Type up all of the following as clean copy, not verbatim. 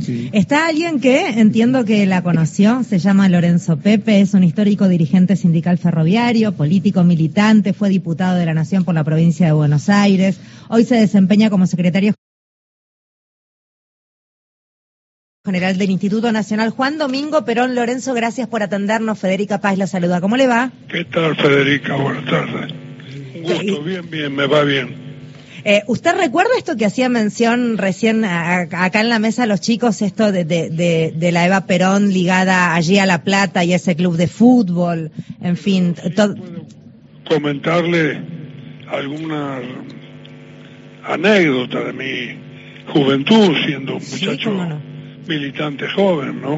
Sí. Está alguien que entiendo que la conoció, se llama Lorenzo Pepe, es un histórico dirigente sindical ferroviario, político militante, fue diputado de la Nación por la provincia de Buenos Aires, hoy se desempeña como secretario general del Instituto Nacional Juan Domingo Perón. Lorenzo, gracias por atendernos. Federica Paz la saluda. ¿Cómo le va? ¿Qué tal, Federica? Buenas tardes. Un gusto, bien, me va bien. ¿Usted recuerda esto que hacía mención recién acá en la mesa los chicos, esto de la Eva Perón ligada allí a La Plata y a ese club de fútbol? En fin, ¿Puedo comentarle alguna anécdota de mi juventud siendo un muchacho? Sí, cómo no. Militante joven, ¿no?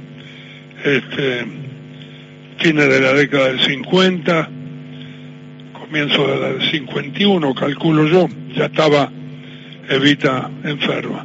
Fines de la década del 50, comienzo de la del 51, calculo yo, ya estaba Evita enferma.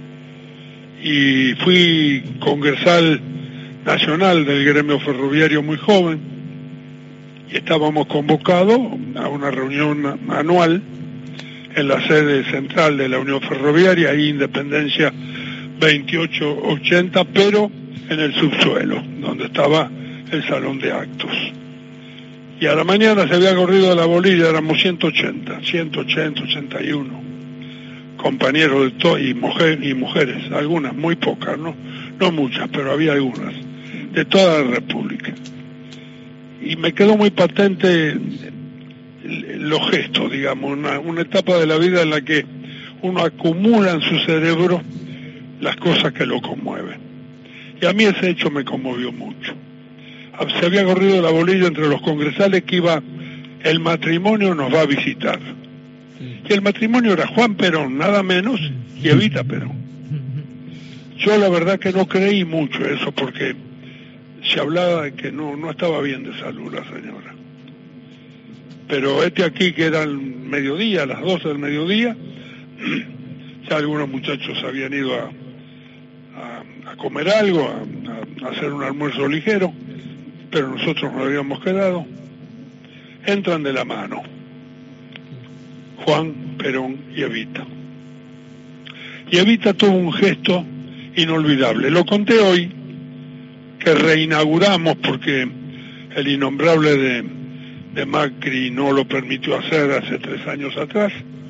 Y fui congresal nacional del gremio ferroviario muy joven, y estábamos convocados a una reunión anual en la sede central de la Unión Ferroviaria, ahí Independencia 2880, pero en el subsuelo, donde estaba el salón de actos. Y a la mañana se había corrido la bolilla, éramos 180, 81 compañeros y mujeres, algunas, muy pocas, no muchas, pero había algunas, de toda la República. Y me quedó muy patente los gestos, digamos, una etapa de la vida en la que uno acumula en su cerebro las cosas que lo conmueven. Y a mí ese hecho me conmovió mucho. Se había corrido la bolilla entre los congresales que iba, el matrimonio nos va a visitar. Y el matrimonio era Juan Perón, nada menos, y Evita Perón. Yo la verdad que no creí mucho eso, porque se hablaba de que no estaba bien de salud la señora. Pero aquí que era el mediodía, a las 12 del mediodía, ya algunos muchachos habían ido a comer algo, a hacer un almuerzo ligero, pero nosotros nos habíamos quedado. Entran de la mano Juan, Perón y Evita. Y Evita tuvo un gesto inolvidable. Lo conté hoy, que reinauguramos, porque el innombrable de Macri no lo permitió hacer hace 3 años atrás,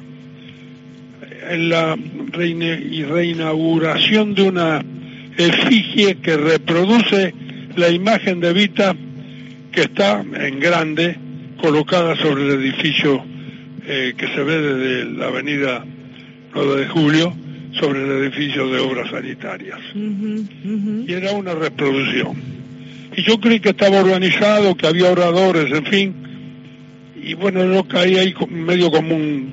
en la reinauguración de una efigie que reproduce la imagen de Evita, que está en grande, colocada sobre el edificio que se ve desde la avenida 9 de Julio, sobre el edificio de obras sanitarias. Y era una reproducción. Y yo creí que estaba organizado, que había oradores, en fin. Y bueno, yo caí ahí medio como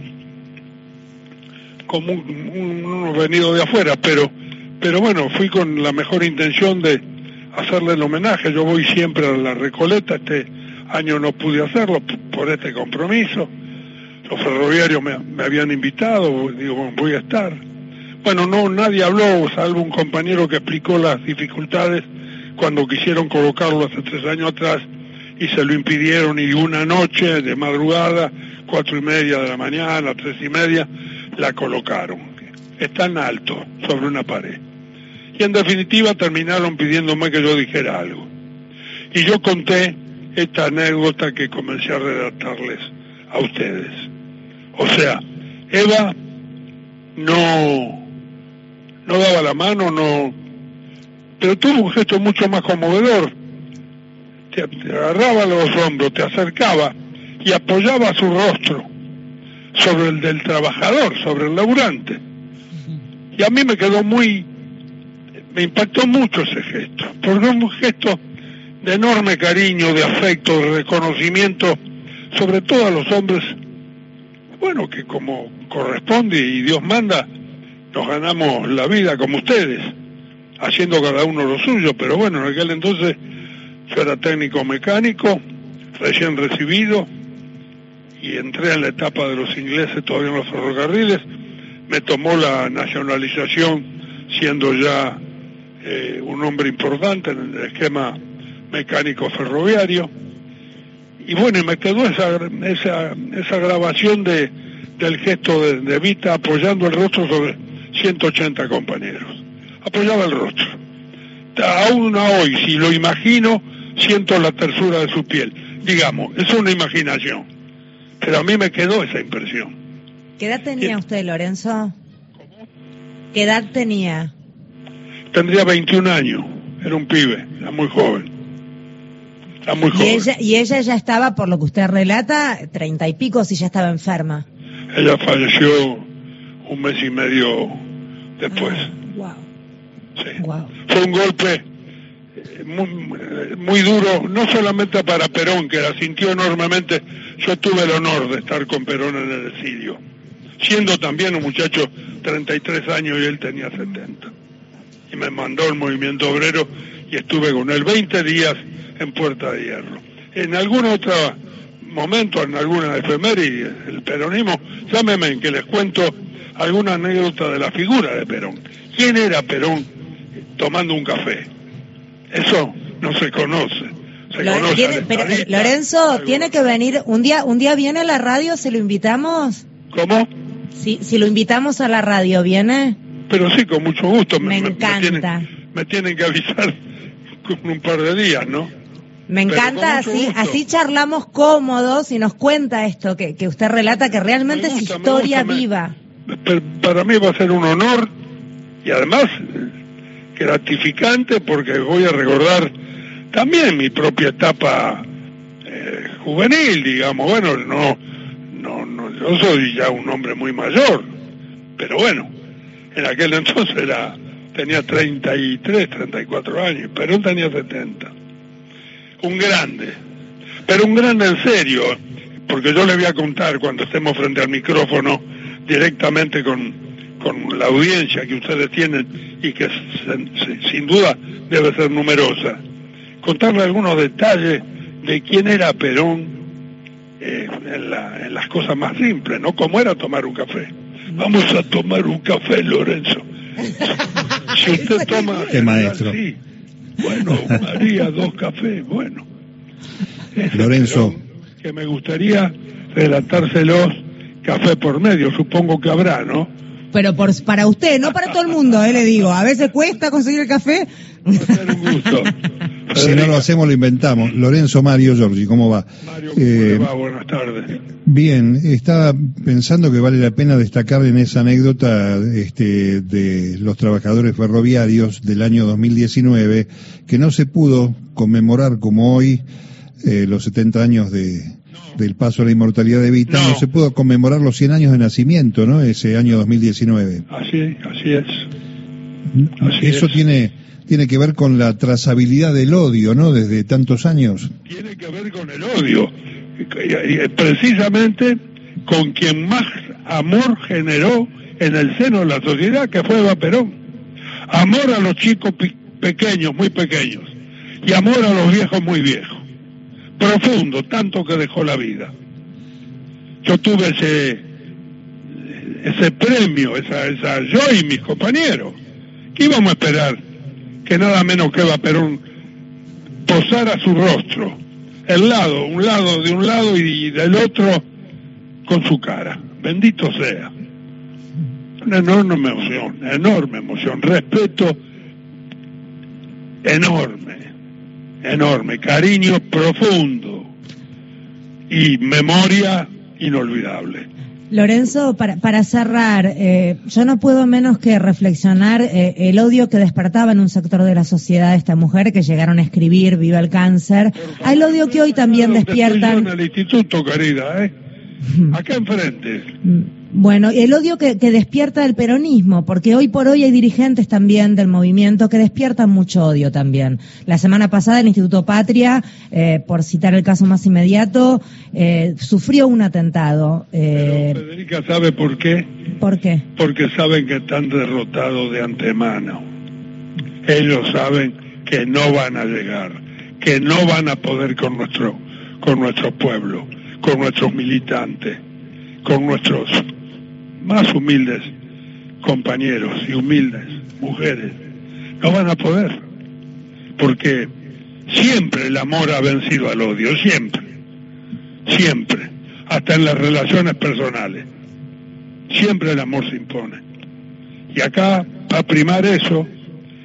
uno venido de afuera, pero bueno, fui con la mejor intención de hacerle el homenaje. Yo voy siempre a la Recoleta, este año no pude hacerlo por este compromiso. Los ferroviarios me habían invitado, digo, voy a estar. Bueno, nadie habló, salvo un compañero que explicó las dificultades cuando quisieron colocarlo hace 3 años atrás y se lo impidieron, y una noche de madrugada, 4:30 de la mañana, 3:30, la colocaron. Está en alto, sobre una pared. Y en definitiva terminaron pidiéndome que yo dijera algo. Y yo conté esta anécdota que comencé a redactarles a ustedes. O sea, Eva no daba la mano, pero tuvo un gesto mucho más conmovedor. Te agarraba los hombros, te acercaba y apoyaba su rostro sobre el del trabajador, sobre el laburante. Y a mí me impactó mucho ese gesto, porque es un gesto de enorme cariño, de afecto, de reconocimiento, sobre todo a los hombres, bueno, que como corresponde y Dios manda, nos ganamos la vida como ustedes, haciendo cada uno lo suyo. Pero bueno, en aquel entonces yo era técnico mecánico, recién recibido, y entré en la etapa de los ingleses todavía en los ferrocarriles. Me tomó la nacionalización siendo ya un hombre importante en el esquema mecánico ferroviario. Y bueno, y me quedó esa grabación del gesto de Evita apoyando el rostro sobre 180 compañeros. apoyaba el rostro. Aún hoy, si lo imagino, siento la tersura de su piel. Digamos, es una imaginación, pero a mí me quedó esa impresión. ¿Qué edad tenía usted, Lorenzo? ¿Cómo? ¿Qué edad tenía? Tendría 21 años, era un pibe, era muy joven. Era muy joven. Y ella ya estaba, por lo que usted relata, 30 y pico, si ya estaba enferma. Ella falleció un mes y medio después. Wow. Sí. Wow. Fue un golpe muy duro, no solamente para Perón, que la sintió enormemente. Yo tuve el honor de estar con Perón en el exilio, siendo también un muchacho 33 años y él tenía 70. Y me mandó el movimiento obrero y estuve con él 20 días en Puerta de Hierro. En algún otro momento, en alguna efeméride, el peronismo, llámeme que les cuento alguna anécdota de la figura de Perón. ¿Quién era Perón tomando un café? Eso no se conoce. Lorenzo, tiene que venir, un día viene a la radio, ¿se lo invitamos? ¿Cómo? Si lo invitamos a la radio, ¿viene? Pero sí, con mucho gusto. Me encanta. Me tienen que avisar con un par de días, ¿no? Me encanta, así charlamos cómodos y nos cuenta esto que usted relata, que realmente es historia viva. Para mí va a ser un honor y además gratificante, porque voy a recordar también mi propia etapa juvenil, digamos. Bueno, no, yo soy ya un hombre muy mayor, pero bueno, en aquel entonces tenía 33, 34 años, Perón tenía 70. Un grande, pero un grande en serio, porque yo le voy a contar cuando estemos frente al micrófono directamente con la audiencia que ustedes tienen y que sin duda debe ser numerosa, contarle algunos detalles de quién era Perón en las cosas más simples, ¿no? Como era tomar un café. Vamos a tomar un café, Lorenzo. Si usted toma... ¡Qué maestro! Sí. Bueno, María, 2 cafés, bueno. Lorenzo. Que me gustaría relatárselos café por medio, supongo que habrá, ¿no? Pero para usted, no para todo el mundo, le digo. A veces cuesta conseguir el café. Va a ser un gusto. Si no lo hacemos, lo inventamos. Lorenzo, Mario, Giorgi, ¿cómo va? Mario, ¿cómo le va? Buenas tardes. Bien, estaba pensando que vale la pena destacar en esa anécdota de los trabajadores ferroviarios del año 2019, que no se pudo conmemorar como hoy los 70 años del paso a la inmortalidad de Evita, no se pudo conmemorar los 100 años de nacimiento, ¿no? Ese año 2019. Así es. Eso tiene que ver con la trazabilidad del odio, ¿no? Desde tantos años. Tiene que ver con el odio, precisamente con quien más amor generó en el seno de la sociedad, que fue Eva Perón. Amor a los chicos pequeños, muy pequeños, y amor a los viejos, muy viejos. Profundo, tanto que dejó la vida. Yo tuve ese premio, yo y mis compañeros. ¿Qué íbamos a esperar? Que nada menos que Eva Perón posara su rostro, un lado de un lado y del otro con su cara. Bendito sea. Una enorme emoción, respeto enorme, cariño profundo y memoria inolvidable. Lorenzo, para cerrar, yo no puedo menos que reflexionar el odio que despertaba en un sector de la sociedad esta mujer, que llegaron a escribir "Viva el cáncer", al odio que hoy también despiertan... En el instituto, querida, acá enfrente. Bueno, el odio que despierta el peronismo, porque hoy por hoy hay dirigentes también del movimiento que despiertan mucho odio también. La semana pasada el Instituto Patria, por citar el caso más inmediato, sufrió un atentado. Pero Federica, ¿sabe por qué? ¿Por qué? Porque saben que están derrotados de antemano. Ellos saben que no van a llegar, que no van a poder con nuestro pueblo, con nuestros militantes, con nuestros más humildes compañeros y humildes mujeres. No van a poder, porque siempre el amor ha vencido al odio, siempre, hasta en las relaciones personales, siempre el amor se impone. Y acá va a primar eso,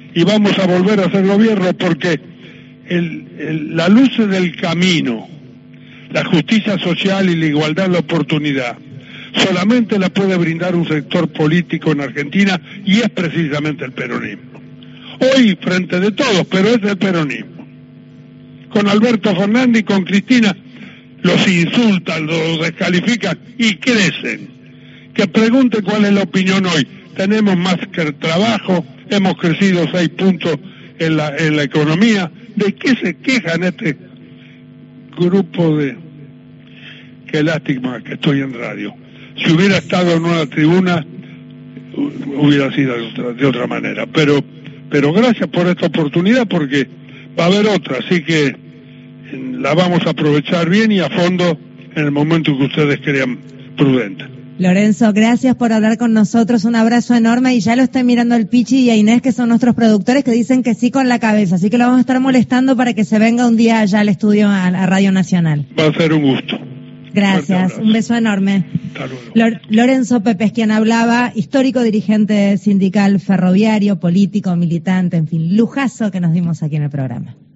y vamos a volver a hacer gobierno porque la luz del camino, la justicia social y la igualdad de la oportunidad, solamente la puede brindar un sector político en Argentina y es precisamente el peronismo. Hoy frente de todos, pero es el peronismo. Con Alberto Fernández y con Cristina los insultan, los descalifican y crecen. Que pregunte cuál es la opinión hoy. Tenemos más que trabajo, hemos crecido 6 puntos en la economía. ¿De qué se quejan este grupo de... Qué lástima que estoy en radio. Si hubiera estado en una tribuna, hubiera sido de otra manera. Pero gracias por esta oportunidad, porque va a haber otra, así que la vamos a aprovechar bien y a fondo en el momento que ustedes crean prudente. Lorenzo, gracias por hablar con nosotros, un abrazo enorme, y ya lo estoy mirando al Pichi y a Inés, que son nuestros productores, que dicen que sí con la cabeza, así que lo vamos a estar molestando para que se venga un día allá al estudio a Radio Nacional. Va a ser un gusto. Gracias, un beso enorme. Lorenzo Pepe es quien hablaba, histórico dirigente sindical ferroviario, político, militante, en fin, lujazo que nos dimos aquí en el programa.